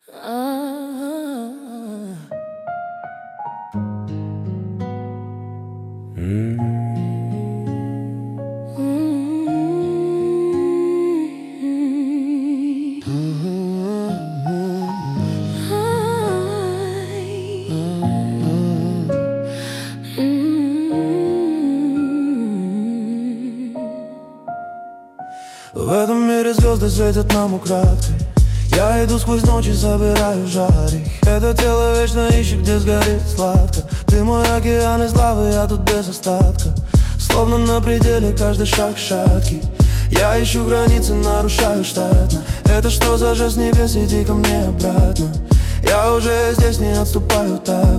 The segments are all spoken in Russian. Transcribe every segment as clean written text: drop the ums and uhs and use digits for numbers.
В этом мире звезды светят нам украдкой. Я иду сквозь ночи, собираю жарик. Это тело вечно ищет, где сгорит сладко. Ты мой океан из лавы, я тут без остатка. Словно на пределе, каждый шаг шаткий. Я ищу границы, нарушаю штатно. Это что за жест небес, иди ко мне обратно. Я уже здесь, не отступаю так.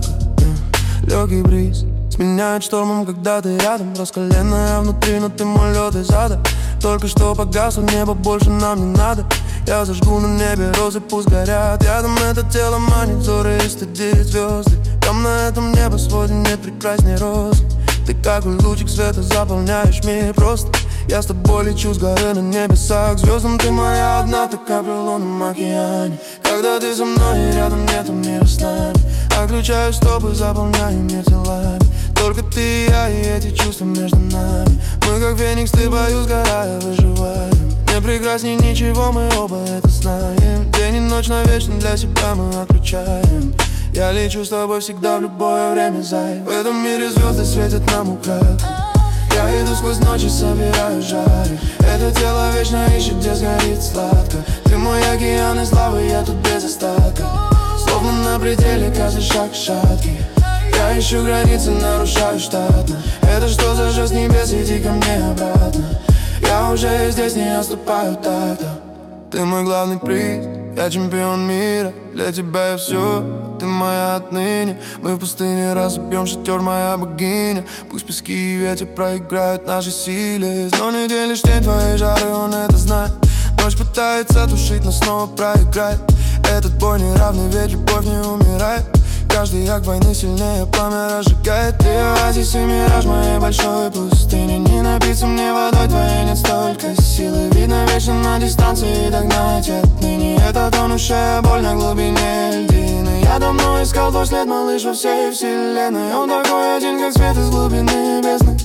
Легкий бриз сменяет штормом, когда ты рядом. Раскаленная внутри, но ты мой лед из ада. Только что погасло небо, больше нам не надо. Я зажгу на небе розы, пусть горят. Рядом это тело манит взоры и стыдит звезды. Там на этом небосводе нет прекрасней розы. Ты как лучик света заполняешь мир просто. Я с тобой лечу с горы на небеса к звездам. Ты моя одна, ты капля в лунном океане. Когда ты со мной и рядом нету мира с нами. Отключаю стопы, заполняю мир телами. Только ты и я, и эти чувства между нами. Мы как феникс, ты бою сгорая, выживаем. Не прекрасней ничего, мы оба это знаем. День и ночь навечно для себя мы отключаем. Я лечу с тобой всегда в любое время, зай. В этом мире звезды светят нам украдкой. Я иду сквозь ночи, собираю жарик. Это тело вечно ищет, где сгорит сладко. Ты мой океан из лавы, я тут без остатка. Словно на пределе, каждый шаг шаткий. Я ищу границы, нарушаю штатно. Это что за жест небес, иди ко мне обратно. Я уже здесь, не отступаю так-то. Ты мой главный приз, я чемпион мира. Для тебя я все, ты моя отныне. Мы в пустыне разобьем шатер, моя богиня. Пусть пески и ветер проиграют наши силы. Но не делишь тень твоей жары, он это знает. Ночь пытается тушить, но снова проиграет. Этот бой неравный, ведь любовь не умирает. Каждый акт войны сильнее пламя разжигает. Ты оазис и мираж моей большой пустыни. Не напиться мне водой твоей нет столько силы. Видно вечно на дистанции догнать отныне. Это тонущая боль на глубине льдины. Я давно искал твой след, малыш, во всей вселенной. Он такой один, как свет из глубины бездны.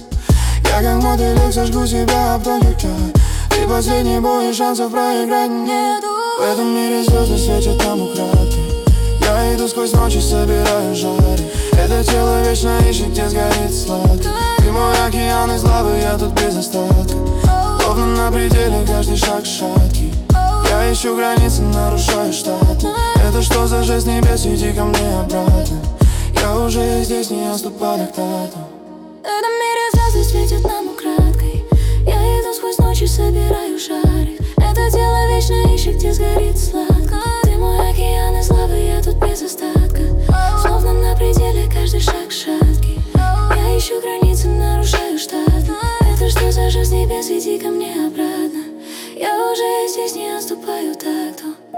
Я как мотылек сожгу себя об тонкий край. Ты последний бой, и шансов проиграть нету. В этом мире звезды светят нам украдкой. Я иду сквозь ночи, собираю жарик. Это тело вечно ищет, где сгорит сладко. Ты мой океан из лавы, я тут без остатка. Словно на пределе, каждый шаг шаткий. Я ищу границы, нарушаю штатно. Это что за жест небес, иди ко мне обратно. Я уже здесь, не отступаю к тату. В этом мире звезды светят нам украдкой. Я иду сквозь ночи, собираю шарик. Это тело вечно ищет, где сгорит сладко. Ты мой океан из лавы, я тут без остатка. Словно на пределе, каждый шаг шаткий. Я ищу границы, нарушаю штатно. Это что за жест небес, иди ко мне обратно. Я уже здесь, не отступаю так-то.